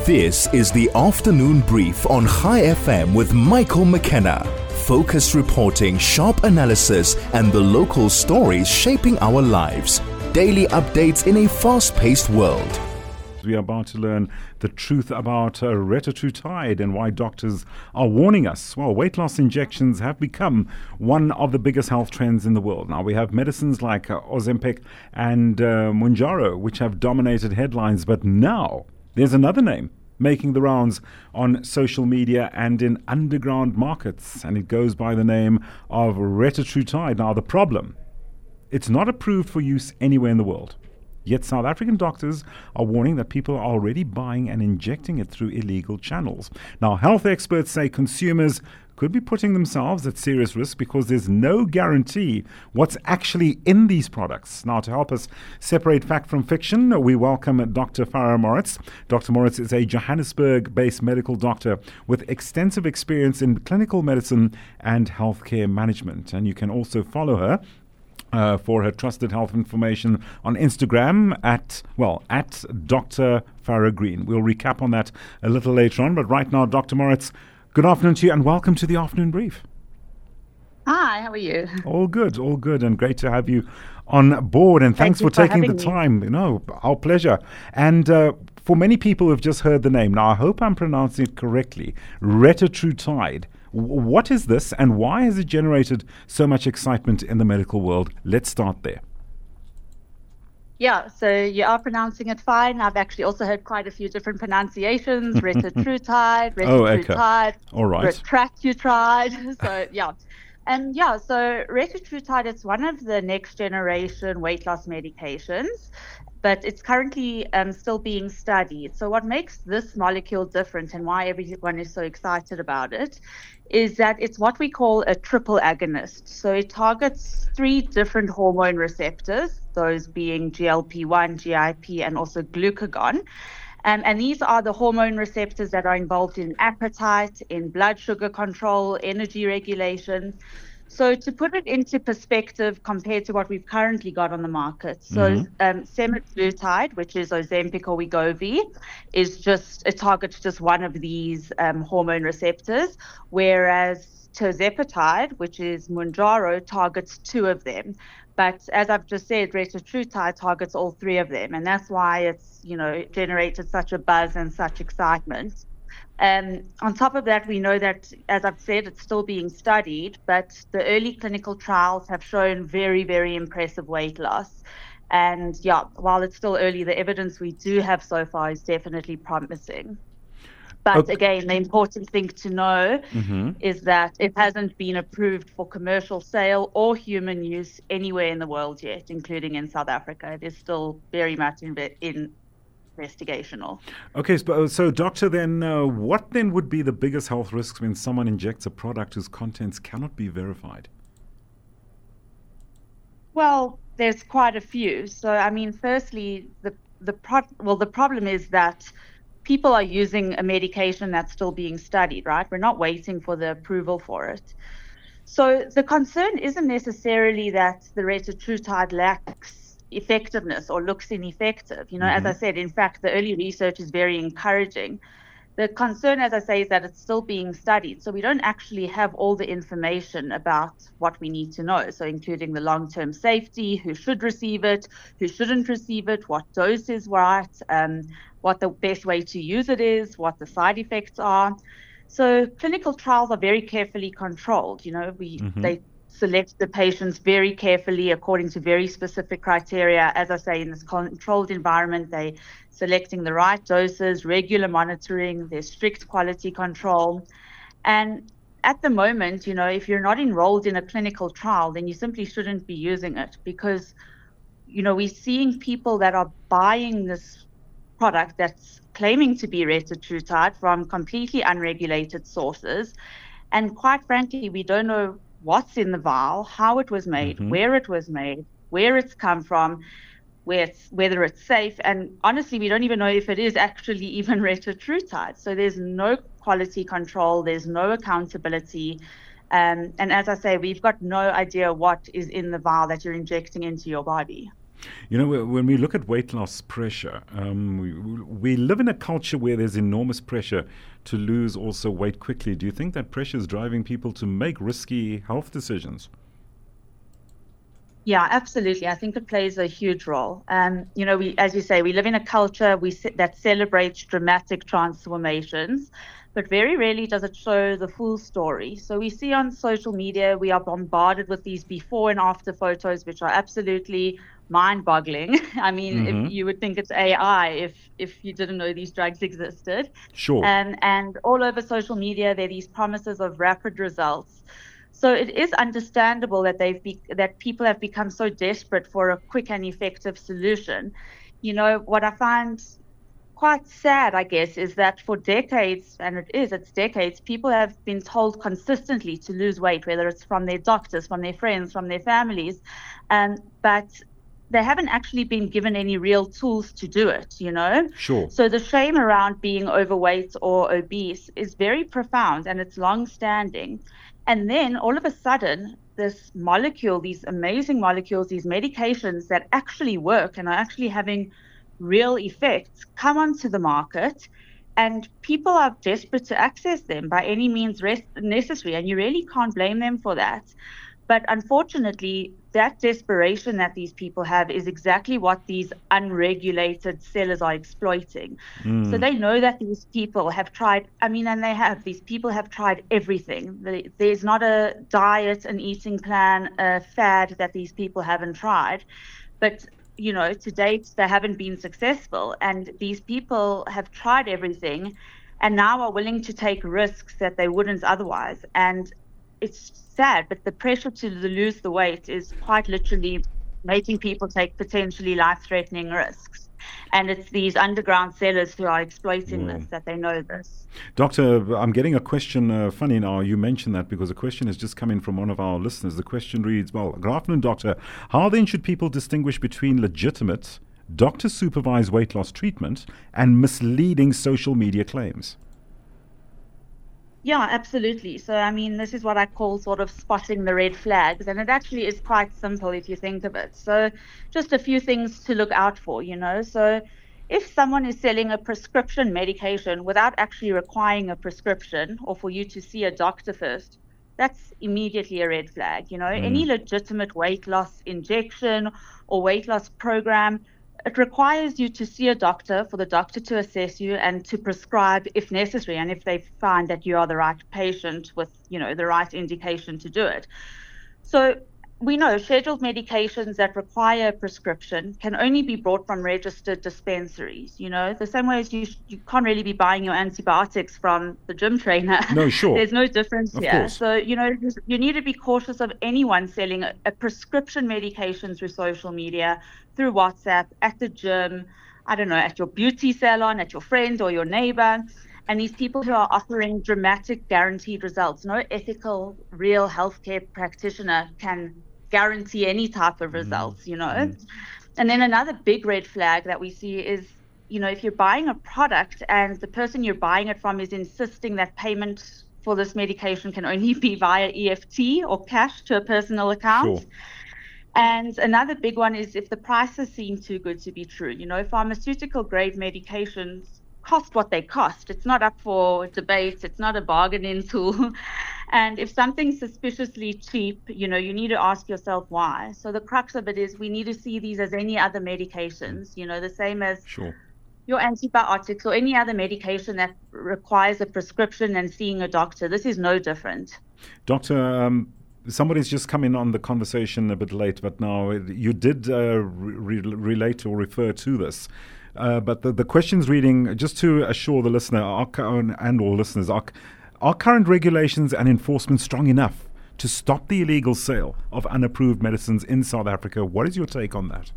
This is the Afternoon Brief on Chai FM with Michael McKenna. Focused reporting, sharp analysis, and the local stories shaping our lives. Daily updates in a fast-paced world. We are about to learn the truth about retatrutide and why doctors are warning us. Well, weight loss injections have become one of the biggest health trends in the world. Now, we have medicines like Ozempic and Mounjaro, which have dominated headlines, but now there's another name making the rounds on social media and in underground markets, and it goes by the name of retatrutide. Now, the problem, it's not approved for use anywhere in the world. Yet South African doctors are warning that people are already buying and injecting it through illegal channels. Now, health experts say consumers could be putting themselves at serious risk because there's no guarantee what's actually in these products. Now, to help us separate fact from fiction, we welcome Dr. Farah Moritz. Dr. Moritz is a Johannesburg-based medical doctor with extensive experience in clinical medicine and healthcare management. And you can also follow her for her trusted health information on Instagram at Dr. Farah Green. We'll recap on that a little later on, but right now, Dr. Moritz, good afternoon to you and welcome to the Afternoon Brief. Hi, how are you? All good, and great to have you on board, and thanks for taking the time. Our pleasure. And for many people who've just heard the name, now I hope I'm pronouncing it correctly, retatrutide. What is this and why has it generated so much excitement in the medical world? Let's start there. Yeah, so you are pronouncing it fine. I've actually also heard quite a few different pronunciations, retatrutide, All right. Retatrutide. So, yeah. And so retatrutide is one of the next generation weight loss medications, but it's currently still being studied. So what makes this molecule different and why everyone is so excited about it is that it's what we call a triple agonist. So it targets 3 different hormone receptors, those being GLP-1, GIP, and also glucagon. And these are the hormone receptors that are involved in appetite, in blood sugar control, energy regulation. So to put it into perspective compared to what we've currently got on the market, so semaglutide, which is Ozempic or Wegovy, it targets just one of these hormone receptors, whereas tirzepatide, which is Mounjaro, targets 2 of them. But as I've just said, retatrutide targets all 3 of them, and that's why it's generated such a buzz and such excitement. On top of that, we know that, as I've said, it's still being studied, but the early clinical trials have shown very, very impressive weight loss. And while it's still early, the evidence we do have so far is definitely promising. But again, the important thing to know is that it hasn't been approved for commercial sale or human use anywhere in the world yet, including in South Africa. It is still very much investigational. Okay, so doctor, then what then would be the biggest health risks when someone injects a product whose contents cannot be verified? Well, there's quite a few. So, I mean, firstly, the problem is that people are using a medication that's still being studied, right? We're not waiting for the approval for it. So the concern isn't necessarily that the retatrutide lacks effectiveness or looks ineffective. As I said, in fact, the early research is very encouraging. The concern, as I say, is that it's still being studied. So we don't actually have all the information about what we need to know. So including the long-term safety, who should receive it, who shouldn't receive it, what dose is right, what the best way to use it is, what the side effects are. So clinical trials are very carefully controlled. They select the patients very carefully according to very specific criteria. As I say, in this controlled environment, they selecting the right doses, regular monitoring, there's strict quality control. And at the moment, if you're not enrolled in a clinical trial, then you simply shouldn't be using it because, we're seeing people that are buying this product that's claiming to be retatrutide from completely unregulated sources. And quite frankly, we don't know what's in the vial, how it was made, where it was made, where it's come from, whether it's safe. And honestly, we don't even know if it is actually even retatrutide. So there's no quality control, there's no accountability. And as I say, we've got no idea what is in the vial that you're injecting into your body. You know, when we look at weight loss pressure, we live in a culture where there's enormous pressure to lose also weight quickly. Do you think that pressure is driving people to make risky health decisions? Yeah, absolutely. I think it plays a huge role. As you say, we live in a culture that celebrates dramatic transformations, but very rarely does it show the full story. So we see on social media, we are bombarded with these before and after photos, which are absolutely mind-boggling. I mean, if you would think it's AI if you didn't know these drugs existed. Sure. And all over social media, there are these promises of rapid results. So it is understandable that that people have become so desperate for a quick and effective solution. You know, what I find quite sad, I guess, is that for decades, and it's decades, people have been told consistently to lose weight, whether it's from their doctors, from their friends, from their families, but they haven't actually been given any real tools to do it, you know? Sure. So the shame around being overweight or obese is very profound, and it's long-standing. And then all of a sudden, this molecule, these amazing molecules, these medications that actually work and are actually having real effects come onto the market, and people are desperate to access them by any means necessary. And you really can't blame them for that. But unfortunately, that desperation that these people have is exactly what these unregulated sellers are exploiting. So they know that these people have tried, these people have tried everything. There's not a diet, an eating plan, a fad that these people haven't tried. But, you know, to date, they haven't been successful. And these people have tried everything and now are willing to take risks that they wouldn't otherwise. And it's sad, but the pressure to lose the weight is quite literally making people take potentially life-threatening risks. And it's these underground sellers who are exploiting this, that they know this. Doctor, I'm getting a question, funny now, you mentioned that because a question has just come in from one of our listeners. The question reads, good afternoon, doctor. How then should people distinguish between legitimate, doctor-supervised weight loss treatment and misleading social media claims? Yeah, absolutely. So, I mean, this is what I call sort of spotting the red flags, and it actually is quite simple if you think of it. So, just a few things to look out for, you know. So, if someone is selling a prescription medication without actually requiring a prescription or for you to see a doctor first, that's immediately a red flag, you know. Any legitimate weight loss injection or weight loss program, it requires you to see a doctor for the doctor to assess you and to prescribe if necessary, and if they find that you are the right patient with, you know, the right indication to do it. So we know scheduled medications that require a prescription can only be bought from registered dispensaries, you know, the same way as you can't really be buying your antibiotics from the gym trainer. No, sure. There's no difference of here. Course. So, you know, you need to be cautious of anyone selling a prescription medication through social media, through WhatsApp, at the gym, I don't know, at your beauty salon, at your friend or your neighbor. And these people who are offering dramatic guaranteed results, no ethical, real healthcare practitioner can guarantee any type of results, you know. And then another big red flag that we see is, you know, if you're buying a product and the person you're buying it from is insisting that payment for this medication can only be via EFT or cash to a personal account. Sure. And another big one is if the prices seem too good to be true. You know, pharmaceutical grade medications cost what they cost. It's not up for debate. It's not a bargaining tool. And if something's suspiciously cheap, you know, you need to ask yourself why. So the crux of it is we need to see these as any other medications, you know, the same as your antibiotics or any other medication that requires a prescription and seeing a doctor. This is no different. Doctor, somebody's just come in on the conversation a bit late, but now you did relate or refer to this. But the question's reading, just to assure the listener and all listeners, are current regulations and enforcement strong enough to stop the illegal sale of unapproved medicines in South Africa? What is your take on that?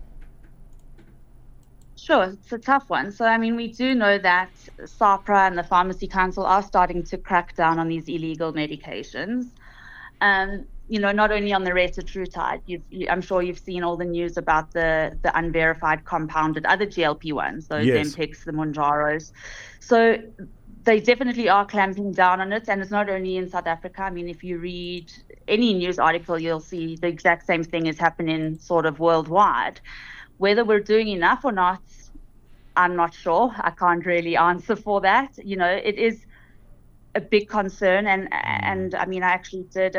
Sure, it's a tough one. So, I mean, we do know that SAHPRA and the Pharmacy Council are starting to crack down on these illegal medications. You know, not only on the retatrutide, I'm sure you've seen all the news about the unverified compounded other GLP-1s, those Zempics, the Mounjaros. So they definitely are clamping down on it, and it's not only in South Africa. I mean, if you read any news article, you'll see the exact same thing is happening sort of worldwide. Whether we're doing enough or not, I'm not sure. I can't really answer for that. You know, it is a big concern, and I mean, I actually did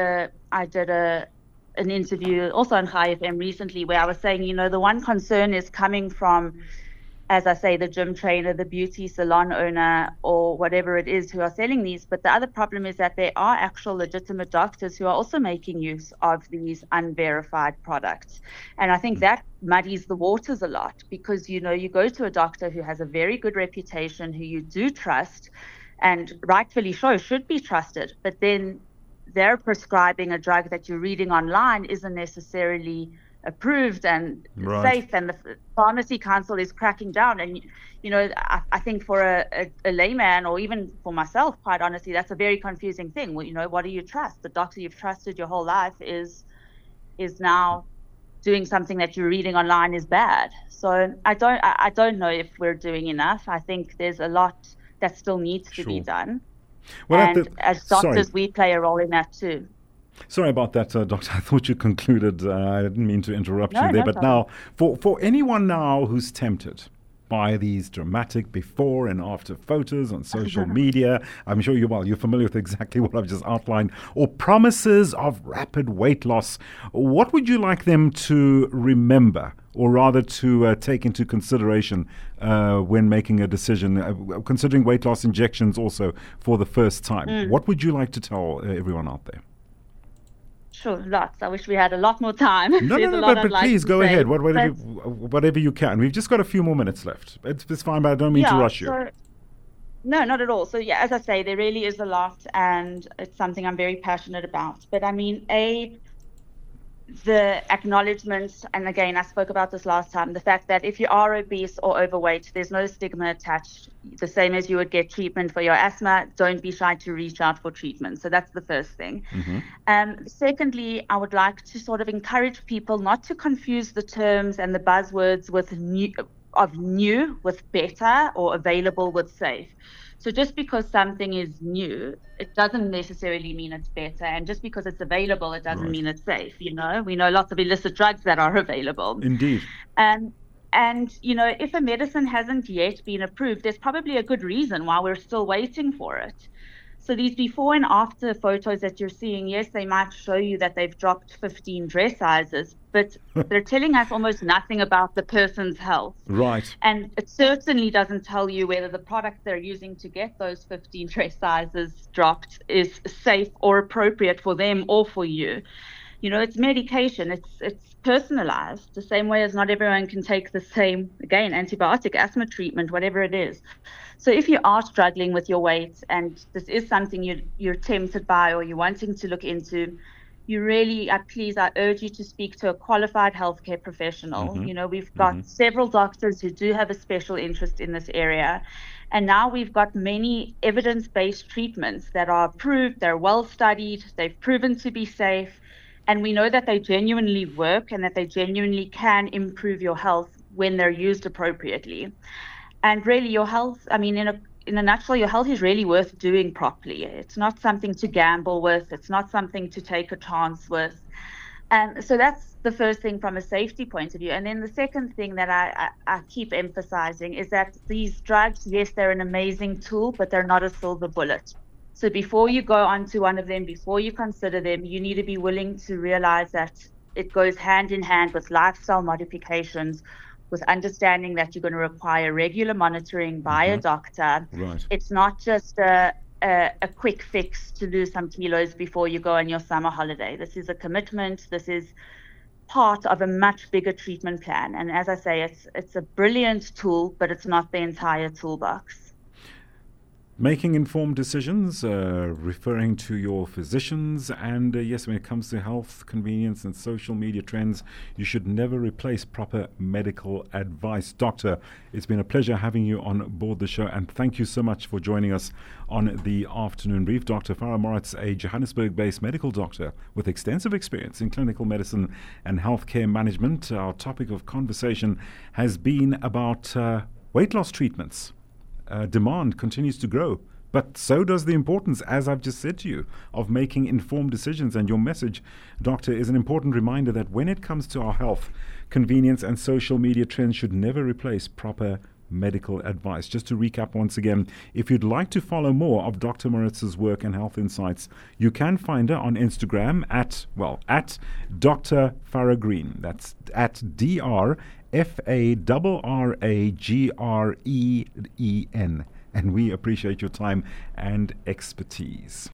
an interview also on Chai FM recently where I was saying, you know, the one concern is coming from, as I say, the gym trainer, the beauty salon owner, or whatever it is who are selling these. But the other problem is that there are actual legitimate doctors who are also making use of these unverified products. And I think that muddies the waters a lot, because, you know, you go to a doctor who has a very good reputation, who you do trust, and rightfully so should be trusted, but then they're prescribing a drug that you're reading online isn't necessarily approved and safe, and the Pharmacy Council is cracking down. And, you know, I think for a layman, or even for myself, quite honestly, that's a very confusing thing. Well, you know, what do you trust? The doctor you've trusted your whole life is now doing something that you're reading online is bad. So I don't know if we're doing enough. I think there's a lot that still needs to be done. Well, and as doctors, we play a role in that too. Sorry about that, Doctor. I thought you concluded. I didn't mean to interrupt you there. But now, for anyone now who's tempted by these dramatic before and after photos on social media, I'm sure you're familiar with exactly what I've just outlined, or promises of rapid weight loss, what would you like them to remember, or rather to take into consideration when making a decision, considering weight loss injections also for the first time? What would you like to tell everyone out there? Sure, lots. I wish we had a lot more time. No, but please go ahead. Whatever you can. We've just got a few more minutes left. It's fine, but I don't mean to rush you. No, not at all. So, yeah, as I say, there really is a lot, and it's something I'm very passionate about. But, I mean, the acknowledgement, and again, I spoke about this last time, the fact that if you are obese or overweight, there's no stigma attached. The same as you would get treatment for your asthma, don't be shy to reach out for treatment. So that's the first thing. Secondly, I would like to sort of encourage people not to confuse the terms and the buzzwords with new with better, or available with safe. So just because something is new, it doesn't necessarily mean it's better. And just because it's available, it doesn't mean it's safe. You know, we know lots of illicit drugs that are available. Indeed. And, you know, if a medicine hasn't yet been approved, there's probably a good reason why we're still waiting for it. So these before and after photos that you're seeing, yes, they might show you that they've dropped 15 dress sizes, but they're telling us almost nothing about the person's health. Right. And it certainly doesn't tell you whether the product they're using to get those 15 dress sizes dropped is safe or appropriate for them or for you. You know, it's medication. It's personalized, the same way as not everyone can take the same, again, antibiotic, asthma treatment, whatever it is. So if you are struggling with your weight and this is something you're tempted by or you're wanting to look into, you really, I urge you to speak to a qualified healthcare professional. You know, we've got several doctors who do have a special interest in this area. And now we've got many evidence-based treatments that are approved, they're well studied, they've proven to be safe. And we know that they genuinely work and that they genuinely can improve your health when they're used appropriately. And really, your health, I mean, in a nutshell, your health is really worth doing properly. It's not something to gamble with. It's not something to take a chance with. And so that's the first thing from a safety point of view. And then the second thing that I keep emphasizing is that these drugs, yes, they're an amazing tool, but they're not a silver bullet. So before you go onto one of them, before you consider them, you need to be willing to realize that it goes hand in hand with lifestyle modifications, with understanding that you're going to require regular monitoring by a doctor. Right. It's not just a quick fix to lose some kilos before you go on your summer holiday. This is a commitment. This is part of a much bigger treatment plan. And as I say, it's a brilliant tool, but it's not the entire toolbox. Making informed decisions, referring to your physicians, and yes, when it comes to health, convenience, and social media trends, you should never replace proper medical advice. Doctor, it's been a pleasure having you on board the show, and thank you so much for joining us on the afternoon brief. Dr. Farah Moritz, a Johannesburg-based medical doctor with extensive experience in clinical medicine and healthcare management. Our topic of conversation has been about weight loss treatments. Demand continues to grow But so does the importance, as I've just said to you, of making informed decisions. And your message, Doctor, is an important reminder that when it comes to our health, convenience and social media trends should never replace proper medical advice. Just to recap once again, if you'd like to follow more of Dr. Maritz's work and health insights, you can find her on Instagram at Dr. Farah Green. That's at DrFarragreen. And we appreciate your time and expertise.